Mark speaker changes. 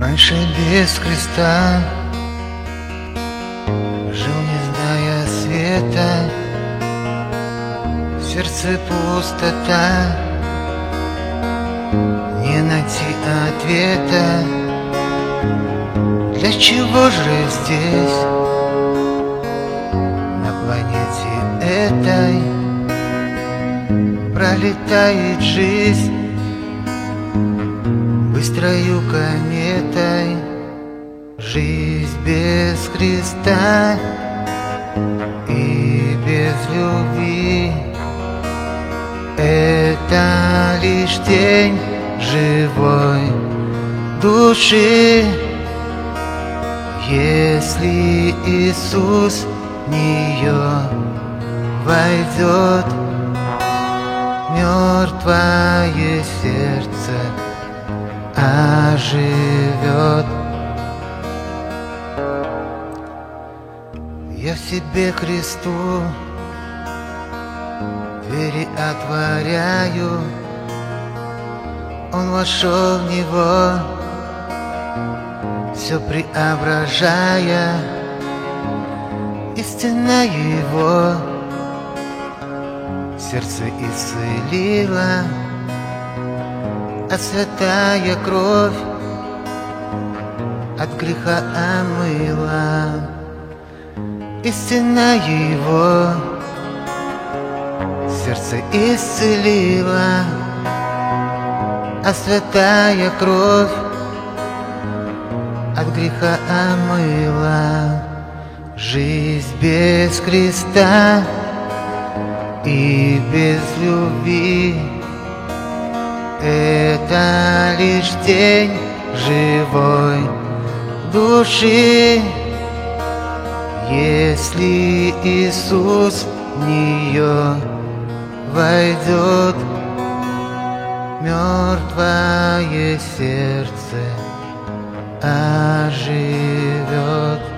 Speaker 1: Раньше без креста жил, не зная света, в сердце пустота, не найти ответа. Для чего же здесь, на планете этой, пролетает жизнь быстрою кометой? Жизнь без Христа и без любви — это лишь тень живой души. Если Иисус в нее войдет, мертвое сердце оживет. Я в себе Христу двери отворяю, Он вошел в него, все преображая. Истина Его сердце исцелила, а святая кровь от греха омыла. Истина Его сердце исцелила, а святая кровь от греха омыла. Жизнь без Христа и без любви — это лишь тень живой души. Если Иисус в нее войдет, мертвое сердце оживет.